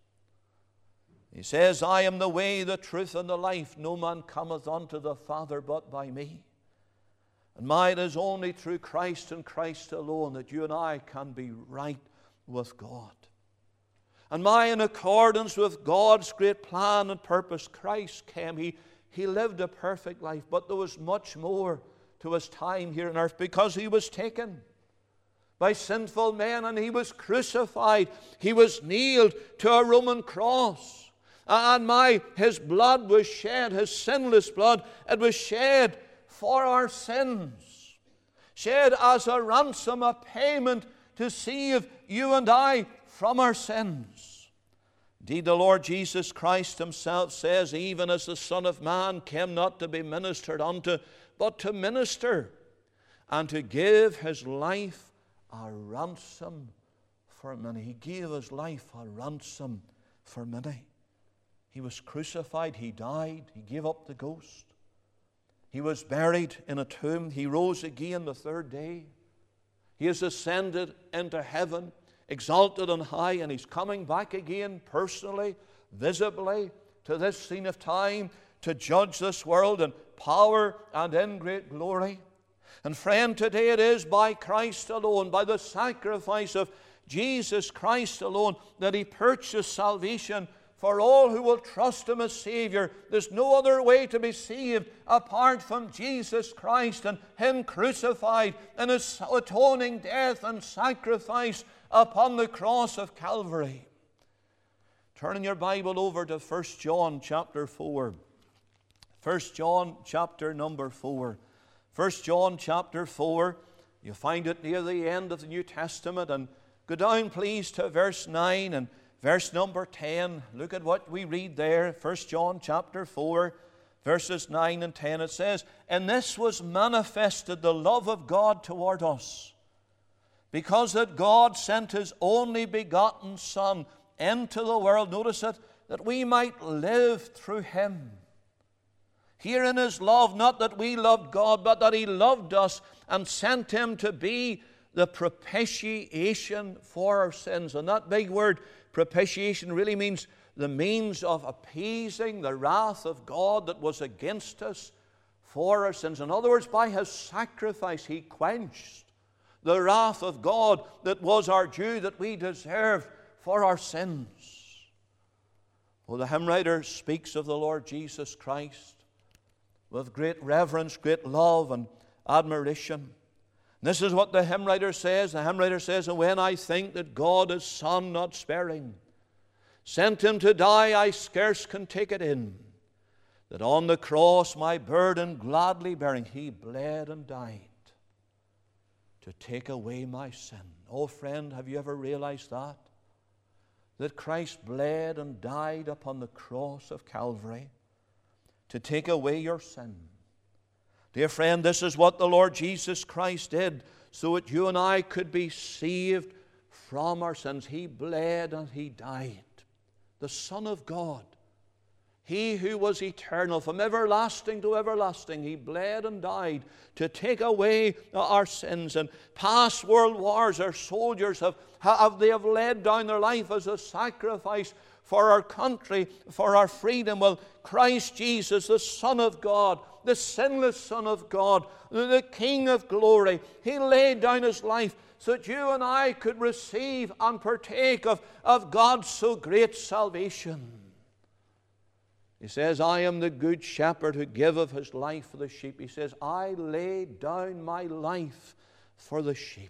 S1: He says, I am the way, the truth, and the life. No man cometh unto the Father but by me. And my, it is only through Christ and Christ alone that you and I can be right with God. And my, in accordance with God's great plan and purpose, Christ came. He, he lived a perfect life, but there was much more to His time here on earth, because He was taken by sinful men and He was crucified. He was nailed to a Roman cross. And my, His blood was shed, His sinless blood, it was shed for our sins. Shed as a ransom, a payment to save you and I from our sins. Indeed, the Lord Jesus Christ Himself says, even as the Son of Man came not to be ministered unto, but to minister, and to give His life a ransom for many. He gave His life a ransom for many. He was crucified, He died, He gave up the ghost. He was buried in a tomb. He rose again the third day. He has ascended into heaven, exalted on high, and He's coming back again personally, visibly, to this scene of time, to judge this world in power and in great glory. And friend, today it is by Christ alone, by the sacrifice of Jesus Christ alone, that He purchased salvation for all who will trust Him as Savior. There's no other way to be saved apart from Jesus Christ and Him crucified and His atoning death and sacrifice upon the cross of Calvary. Turn in your Bible over to First John chapter four. First John chapter number four. First John chapter four. You find it near the end of the New Testament. And go down, please, to verse nine and verse number ten. Look at what we read there. First John chapter four, verses nine and ten. It says, "In this was manifested the love of God toward us, because that God sent His only begotten Son into the world," notice it, "that we might live through Him. Herein is love, not that we loved God, but that He loved us and sent Him to be the propitiation for our sins." And that big word, propitiation, really means the means of appeasing the wrath of God that was against us for our sins. In other words, by His sacrifice, He quenched the wrath of God that was our due, that we deserved for our sins. Well, the hymn writer speaks of the Lord Jesus Christ with great reverence, great love and admiration. And this is what the hymn writer says. The hymn writer says, "And when I think that God His Son not sparing sent Him to die, I scarce can take it in, that on the cross my burden gladly bearing, He bled and died to take away my sin." Oh friend, have you ever realized that? That Christ bled and died upon the cross of Calvary to take away your sin. Dear friend, this is what the Lord Jesus Christ did, so that you and I could be saved from our sins. He bled and He died. The Son of God, He who was eternal, from everlasting to everlasting, He bled and died to take away our sins. And past world wars, our soldiers have, have, they have laid down their life as a sacrifice for our country, for our freedom. Well, Christ Jesus, the Son of God, the sinless Son of God, the King of glory, He laid down His life so that you and I could receive and partake of, of God's so great salvation. He says, "I am the good shepherd who giveth His life for the sheep." He says, "I lay down my life for the sheep."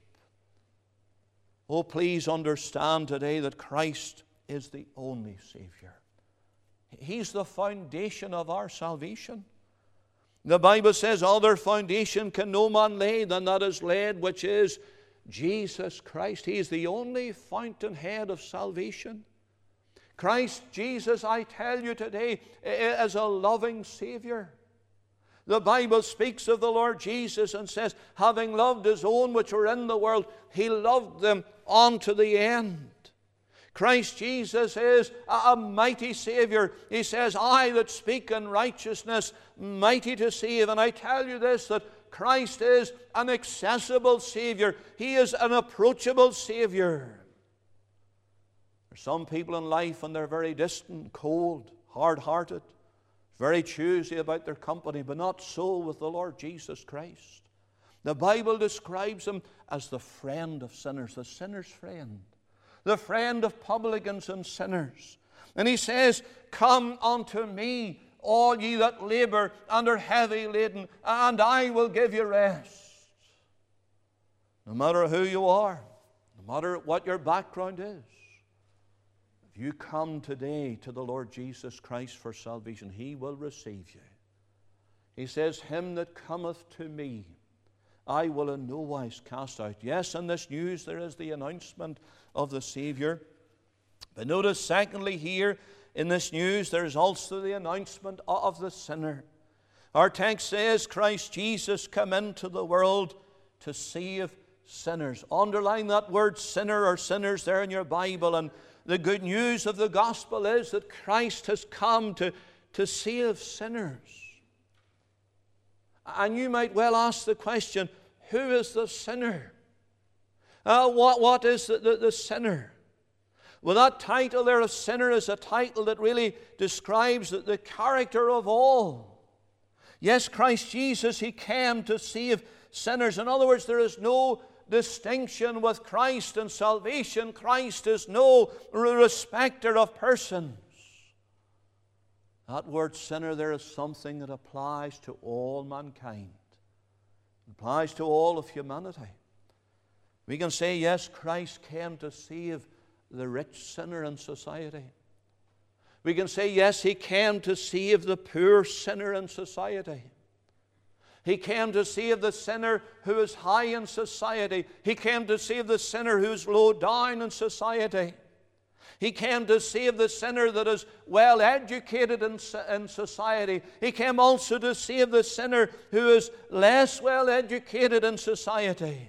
S1: Oh, please understand today that Christ is the only Savior. He's the foundation of our salvation. The Bible says, "Other foundation can no man lay than that is laid, which is Jesus Christ." He is the only fountainhead of salvation. Christ Jesus, I tell you today, is a loving Savior. The Bible speaks of the Lord Jesus and says, having loved His own which were in the world, He loved them unto the end. Christ Jesus is a mighty Savior. He says, "I that speak in righteousness, mighty to save." And I tell you this, that Christ is an accessible Savior. He is an approachable Savior. There's some people in life and they're very distant, cold, hard-hearted, very choosy about their company, but not so with the Lord Jesus Christ. The Bible describes Him as the friend of sinners, the sinner's friend, the friend of publicans and sinners. And He says, "Come unto me, all ye that labor and are heavy laden, and I will give you rest." No matter who you are, no matter what your background is, if you come today to the Lord Jesus Christ for salvation, He will receive you. He says, "Him that cometh to me, I will in no wise cast out." Yes, in this news there is the announcement of the Savior. But notice, secondly, here in this news there is also the announcement of the sinner. Our text says, "Christ Jesus come into the world to save sinners." Underline that word sinner or sinners there in your Bible. And the good news of the gospel is that Christ has come to, to save sinners. And you might well ask the question, who is the sinner? Uh, what, what is the, the, the sinner? Well, that title there of sinner is a title that really describes the, the character of all. Yes, Christ Jesus, He came to save sinners. In other words, there is no distinction with Christ and salvation. Christ is no respecter of persons. That word sinner there is something that applies to all mankind. It applies to all of humanity. We can say, yes, Christ came to save the rich sinner in society. We can say, yes, He came to save the poor sinner in society. He came to save the sinner who is high in society. He came to save the sinner who is low down in society. He came to save the sinner that is well educated in, in society. He came also to save the sinner who is less well educated in society.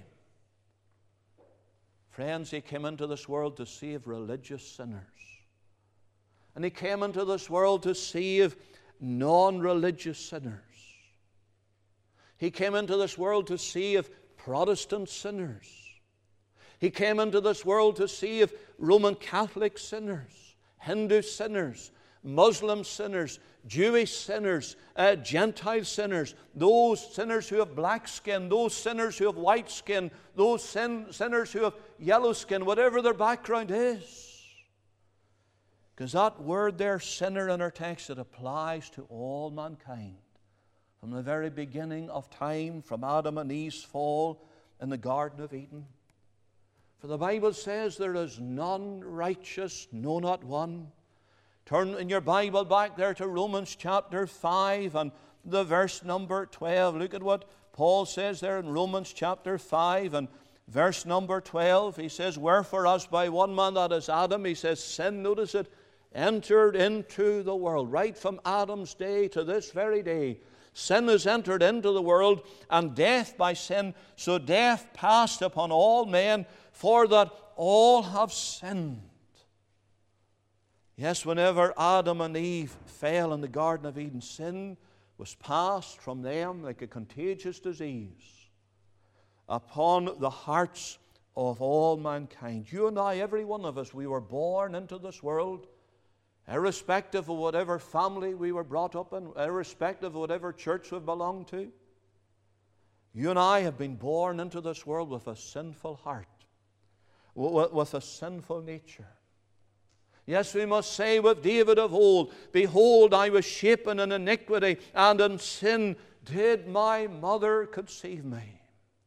S1: Friends, He came into this world to save religious sinners. And He came into this world to save non-religious sinners. He came into this world to save Protestant sinners. He came into this world to save Roman Catholic sinners, Hindu sinners, Muslim sinners, Jewish sinners, uh, Gentile sinners, those sinners who have black skin, those sinners who have white skin, those sin, sinners who have yellow skin, whatever their background is. Because that word there, sinner, in our text, it applies to all mankind. From the very beginning of time, from Adam and Eve's fall in the Garden of Eden. For the Bible says there is none righteous, no, not one. Turn in your Bible back there to Romans chapter five and the verse number twelve. Look at what Paul says there in Romans chapter five and verse number twelve. He says, wherefore as by one man, that is Adam, he says, sin, notice it, entered into the world. Right from Adam's day to this very day, sin has entered into the world, and death by sin. So death passed upon all men, for that all have sinned. Yes, whenever Adam and Eve fell in the Garden of Eden, sin was passed from them like a contagious disease upon the hearts of all mankind. You and I, every one of us, we were born into this world, irrespective of whatever family we were brought up in, irrespective of whatever church we belonged to. You and I have been born into this world with a sinful heart, with a sinful nature. Yes, we must say with David of old, behold, I was shapen in iniquity, and in sin did my mother conceive me.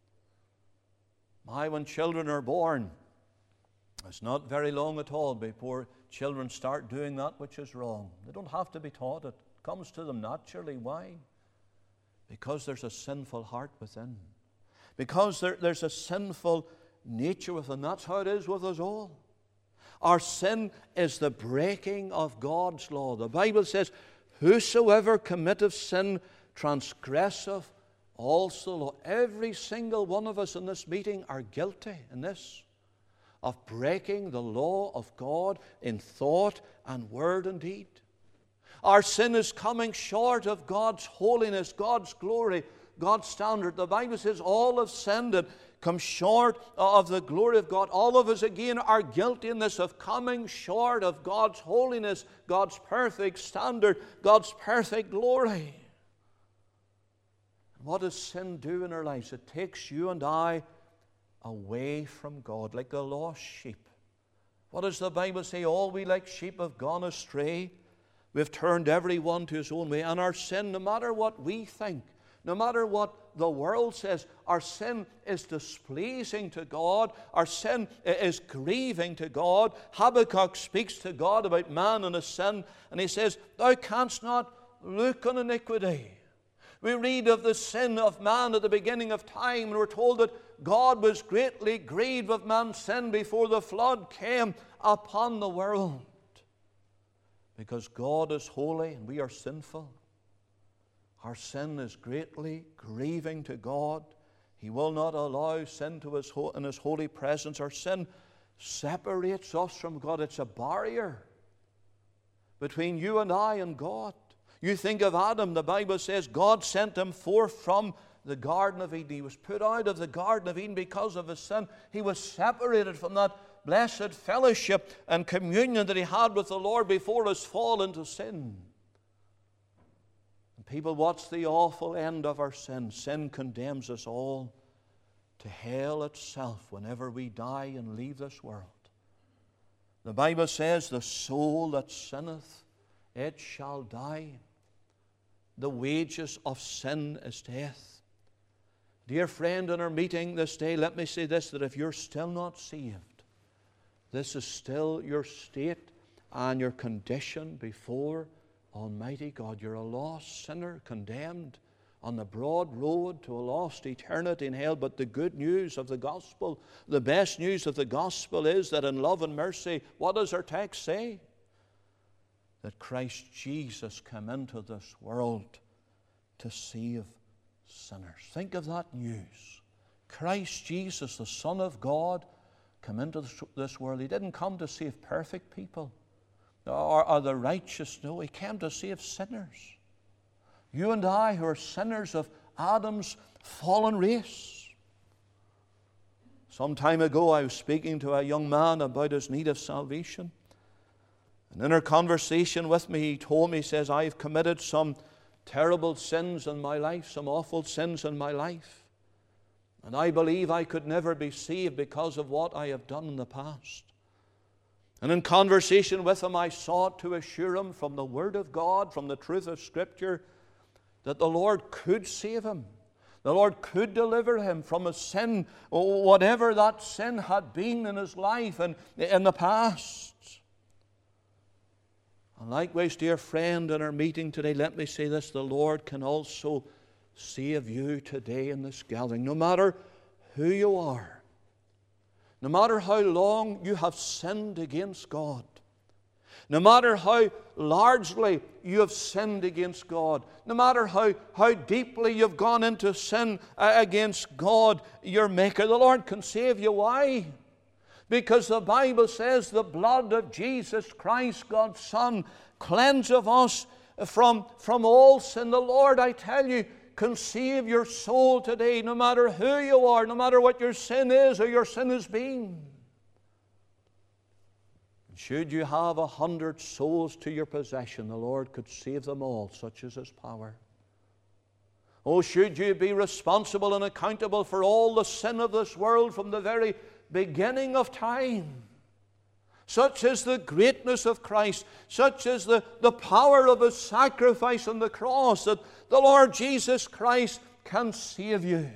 S1: My, when children are born, it's not very long at all before children start doing that which is wrong. They don't have to be taught. It comes to them naturally. Why? Because there's a sinful heart within. Because there, there's a sinful nature within. That's how it is with us all. Our sin is the breaking of God's law. The Bible says, whosoever committeth sin transgresseth also the law. Every single one of us in this meeting are guilty in this, of breaking the law of God in thought and word and deed. Our sin is coming short of God's holiness, God's glory, God's standard. The Bible says all have sinned and come short of the glory of God. All of us again are guilty in this, of coming short of God's holiness, God's perfect standard, God's perfect glory. What does sin do in our lives? It takes you and I away from God like a lost sheep. What does the Bible say? All we like sheep have gone astray. We've turned every one to his own way. And our sin, no matter what we think, no matter what the world says, our sin is displeasing to God. Our sin is grieving to God. Habakkuk speaks to God about man and his sin, and he says, thou canst not look on iniquity. We read of the sin of man at the beginning of time, and we're told that God was greatly grieved with man's sin before the flood came upon the world. Because God is holy and we are sinful. Our sin is greatly grieving to God. He will not allow sin to his in His holy presence. Our sin separates us from God. It's a barrier between you and I and God. You think of Adam, the Bible says God sent him forth from the Garden of Eden. He was put out of the Garden of Eden because of his sin. He was separated from that blessed fellowship and communion that he had with the Lord before his fall into sin. people, what's the awful end of our sin? Sin condemns us all to hell itself whenever we die and leave this world. The Bible says, the soul that sinneth, it shall die. The wages of sin is death. Dear friend, in our meeting this day, let me say this, that if you're still not saved, this is still your state and your condition before Almighty God. You're a lost sinner, condemned on the broad road to a lost eternity in hell. But the good news of the gospel, the best news of the gospel is that in love and mercy, what does our text say? That Christ Jesus came into this world to save sinners. Think of that news. Christ Jesus, the Son of God, came into this world. He didn't come to save perfect people or, or the righteous. No, He came to save sinners. You and I, who are sinners of Adam's fallen race. Some time ago, I was speaking to a young man about his need of salvation. And in our conversation with me, he told me, he says, I've committed some terrible sins in my life, some awful sins in my life. And I believe I could never be saved because of what I have done in the past. And in conversation with him, I sought to assure him from the Word of God, from the truth of Scripture, that the Lord could save him. The Lord could deliver him from his sin, whatever that sin had been in his life and in the past. And likewise, dear friend, in our meeting today, let me say this, the Lord can also save you today in this gathering. No matter who you are, no matter how long you have sinned against God, no matter how largely you have sinned against God, no matter how, how deeply you've gone into sin against God, your Maker, the Lord can save you. Why? Because the Bible says the blood of Jesus Christ, God's Son, cleanseth us from, from all sin. The Lord, I tell you, can save your soul today, no matter who you are, no matter what your sin is or your sin has been. Should you have a hundred souls to your possession, the Lord could save them all, such is His power. Oh, should you be responsible and accountable for all the sin of this world from the very beginning of time. Such is the greatness of Christ, such is the, the power of His sacrifice on the cross, that the Lord Jesus Christ can save you.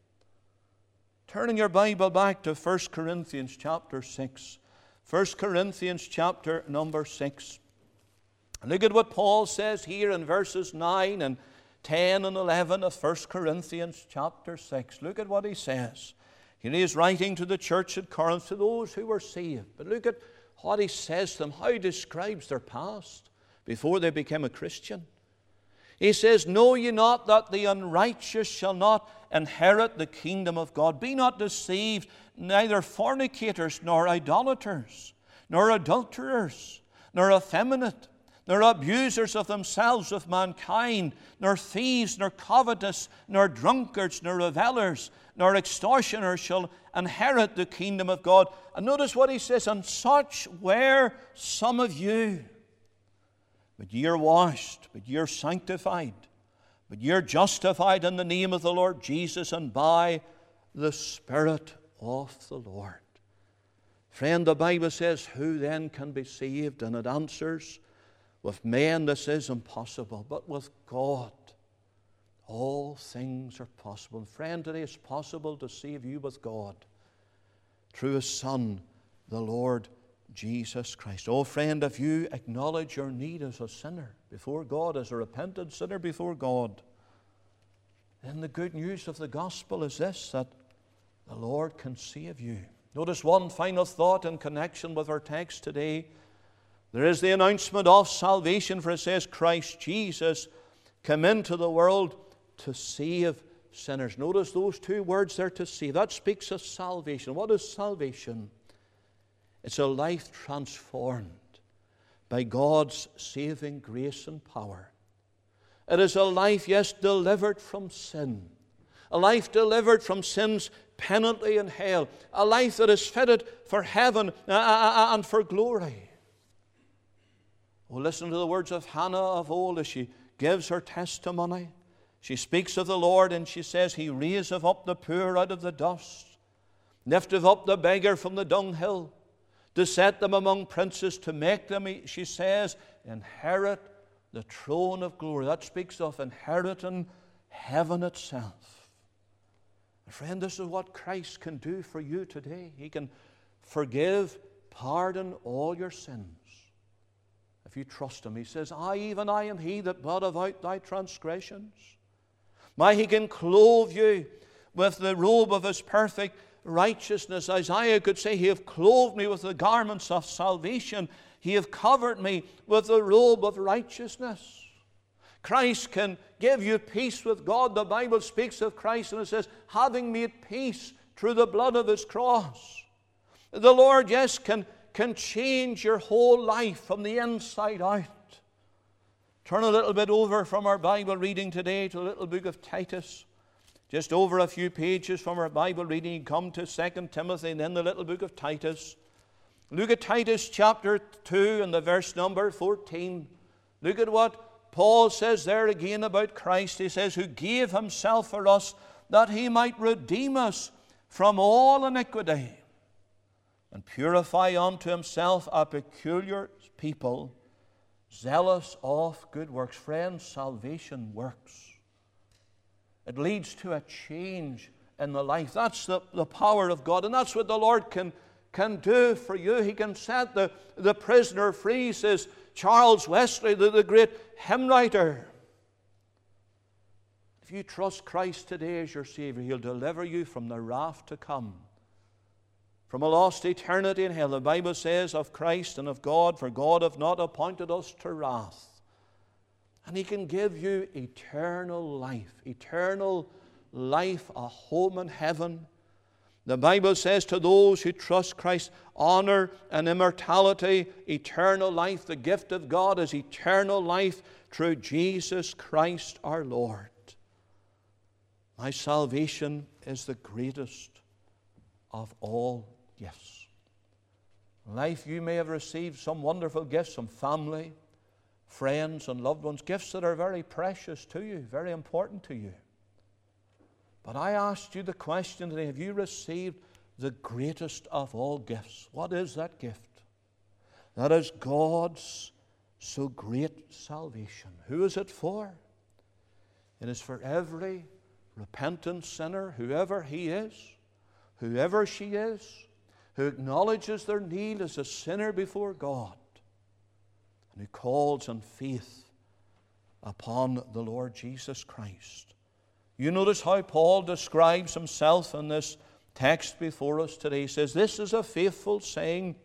S1: Turning your Bible back to First Corinthians chapter six. First Corinthians chapter number six. Look at what Paul says here in verses nine and ten and eleven of First Corinthians chapter six. Look at what he says. Here he is writing to the church at Corinth, to those who were saved. But look at what he says to them, how he describes their past before they became a Christian. He says, know ye not that the unrighteous shall not inherit the kingdom of God? Be not deceived, neither fornicators, nor idolaters, nor adulterers, nor effeminate, nor abusers of themselves with mankind, nor thieves, nor covetous, nor drunkards, nor revelers, nor extortioners shall inherit the kingdom of God. And notice what he says, and such were some of you. But ye are washed, but ye are sanctified, but ye are justified in the name of the Lord Jesus and by the Spirit of the Lord. Friend, the Bible says, who then can be saved? And it answers, with men this is impossible, but with God all things are possible. And friend, today it's possible to save you with God through His Son, the Lord Jesus Christ. Oh friend, if you acknowledge your need as a sinner before God, as a repentant sinner before God, then the good news of the gospel is this, that the Lord can save you. Notice one final thought in connection with our text today. There is the announcement of salvation, for it says Christ Jesus came into the world to save sinners. Notice those two words there, to save. That speaks of salvation. What is salvation? It's a life transformed by God's saving grace and power. It is a life, yes, delivered from sin. A life delivered from sin's penalty in hell. A life that is fitted for heaven and for glory. Oh, listen to the words of Hannah of old as she gives her testimony. She speaks of the Lord and she says, He raiseth up the poor out of the dust, lifteth up the beggar from the dunghill, to set them among princes, to make them, she says, inherit the throne of glory. That speaks of inheriting heaven itself. Friend, this is what Christ can do for you today. He can forgive, pardon all your sins if you trust Him. He says, I, even I, am He that blotted out thy transgressions. My, He can clothe you with the robe of His perfect righteousness. Isaiah could say, He hath clothed me with the garments of salvation. He hath covered me with the robe of righteousness. Christ can give you peace with God. The Bible speaks of Christ and it says, having made peace through the blood of His cross. The Lord, yes, can, can change your whole life from the inside out. Turn a little bit over from our Bible reading today to the little book of Titus. Just over a few pages from our Bible reading, you come to Second Timothy and then the little book of Titus. Look at Titus chapter two and the verse number fourteen. Look at what Paul says there again about Christ. He says, who gave Himself for us that He might redeem us from all iniquity and purify unto Himself a peculiar people, zealous of good works. Friends, salvation works. It leads to a change in the life. That's the, the power of God. And that's what the Lord can, can do for you. He can set the, the prisoner free, says Charles Wesley, the, the great hymn writer. If you trust Christ today as your Savior, He'll deliver you from the wrath to come, from a lost eternity in hell. The Bible says of Christ and of God, for God hath not appointed us to wrath. And He can give you eternal life, eternal life, a home in heaven. The Bible says to those who trust Christ, honor and immortality, eternal life. The gift of God is eternal life through Jesus Christ our Lord. My salvation is the greatest of all gifts. In life you may have received some wonderful gifts, some family, friends and loved ones, gifts that are very precious to you, very important to you. But I asked you the question today, have you received the greatest of all gifts? What is that gift? That is God's so great salvation. Who is it for? It is for every repentant sinner, whoever he is, whoever she is, who acknowledges their need as a sinner before God, and who calls on faith upon the Lord Jesus Christ. You notice how Paul describes himself in this text before us today. He says, this is a faithful saying,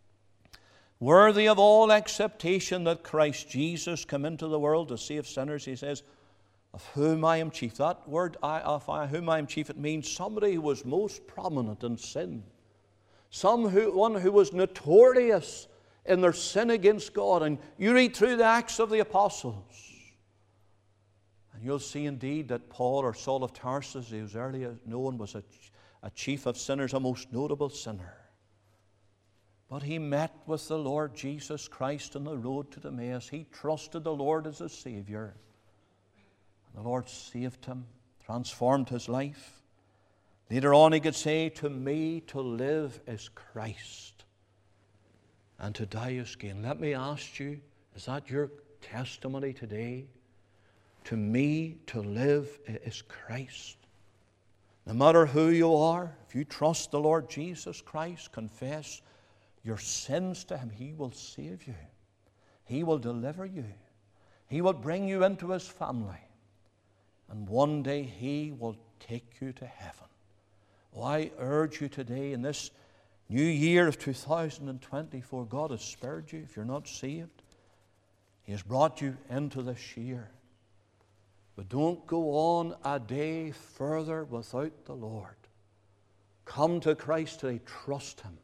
S1: worthy of all acceptation, that Christ Jesus come into the world to save sinners. He says, of whom I am chief. That word, I, of I, whom I am chief, it means somebody who was most prominent in sin. Some who, one who was notorious in their sin against God. And you read through the Acts of the Apostles, and you'll see indeed that Paul, or Saul of Tarsus, he was earlier known, was a, a chief of sinners, a most notable sinner. But he met with the Lord Jesus Christ on the road to Emmaus. He trusted the Lord as his Savior. And the Lord saved him, transformed his life. Later on he could say, to me to live is Christ, and to die is gain. Let me ask you, is that your testimony today? To me to live is Christ. No matter who you are, if you trust the Lord Jesus Christ, confess your sins to Him, He will save you. He will deliver you. He will bring you into His family. And one day He will take you to heaven. Oh, I urge you today, in this new year of two thousand twenty-four, God has spared you. If you're not saved, He has brought you into this year. But don't go on a day further without the Lord. Come to Christ today. Trust Him.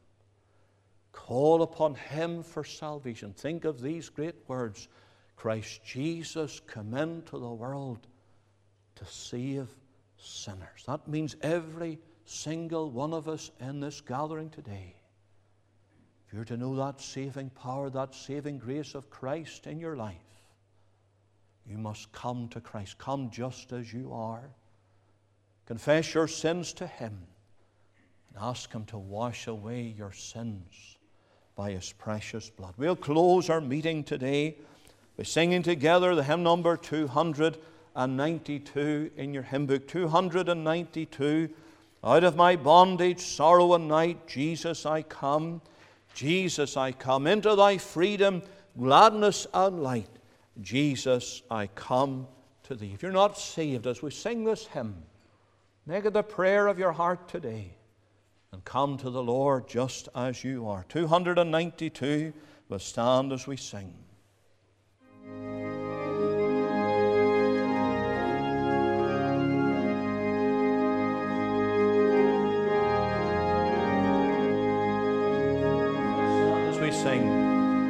S1: Call upon Him for salvation. Think of these great words. Christ Jesus come into the world to save sinners. That means every single one of us in this gathering today. If you're to know that saving power, that saving grace of Christ in your life, you must come to Christ. Come just as you are. Confess your sins to Him and ask Him to wash away your sins by His precious blood. We'll close our meeting today by singing together the hymn number two hundred ninety-two in your hymn book. two hundred ninety-two. Out of my bondage, sorrow and night, Jesus I come. Jesus I come. Into thy freedom, gladness and light. Jesus I come to thee. If you're not saved, as we sing this hymn, make it the prayer of your heart today and come to the Lord just as you are. two hundred ninety-two. We'll stand as we sing. We sing.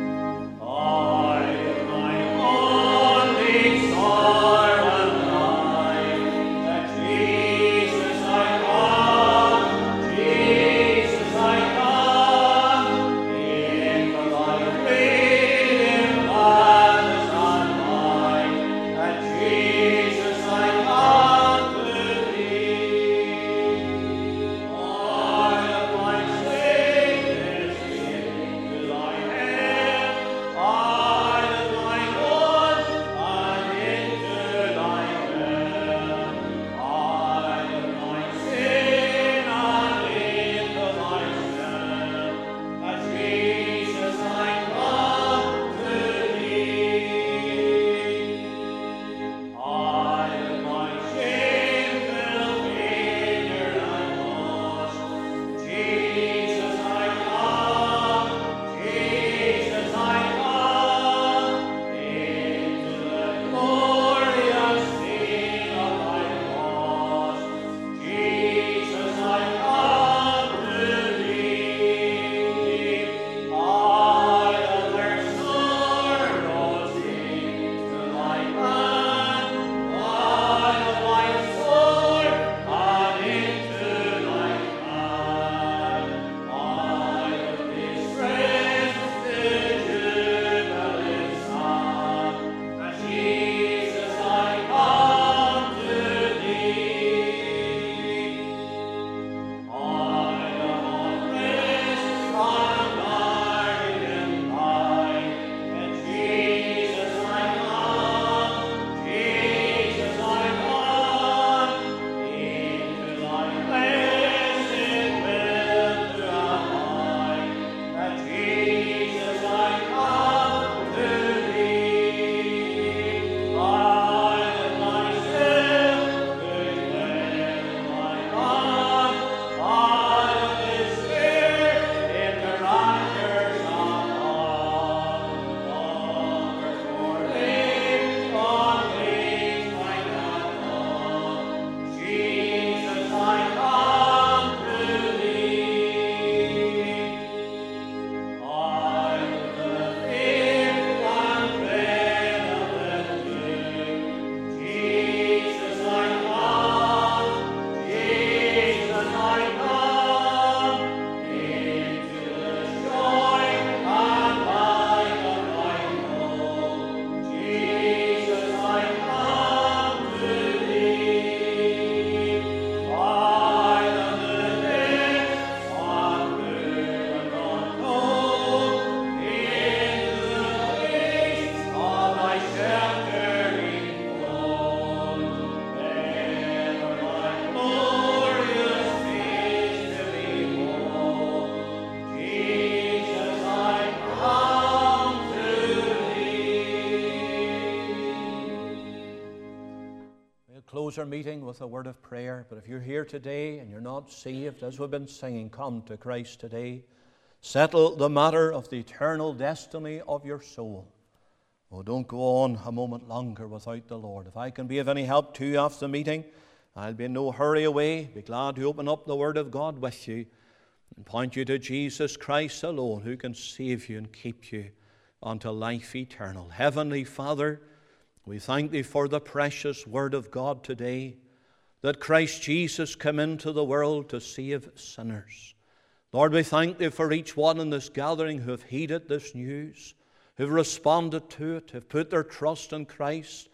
S1: Close our meeting with a word of prayer. But if you're here today and you're not saved, as we've been singing, come to Christ today. Settle the matter of the eternal destiny of your soul. Oh, don't go on a moment longer without the Lord. If I can be of any help to you after the meeting, I'll be in no hurry away. Be glad to open up the Word of God with you and point you to Jesus Christ alone, who can save you and keep you unto life eternal. Heavenly Father, we thank Thee for the precious Word of God today, that Christ Jesus came into the world to save sinners. Lord, we thank Thee for each one in this gathering who have heeded this news, who have responded to it, have put their trust in Christ,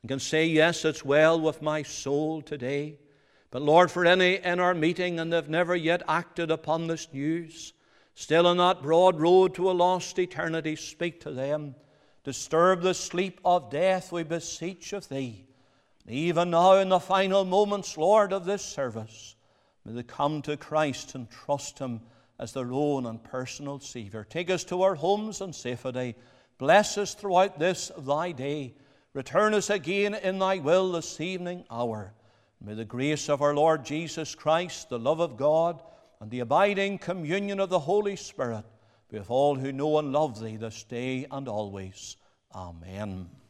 S1: and can say, yes, it's well with my soul today. But Lord, for any in our meeting and they've never yet acted upon this news, still on that broad road to a lost eternity, speak to them. Disturb the sleep of death, we beseech of Thee. Even now in the final moments, Lord, of this service, may they come to Christ and trust Him as their own and personal Savior. Take us to our homes in safety. Bless us throughout this Thy day. Return us again in Thy will this evening hour. May the grace of our Lord Jesus Christ, the love of God, and the abiding communion of the Holy Spirit be with all who know and love Thee this day and always. Amen.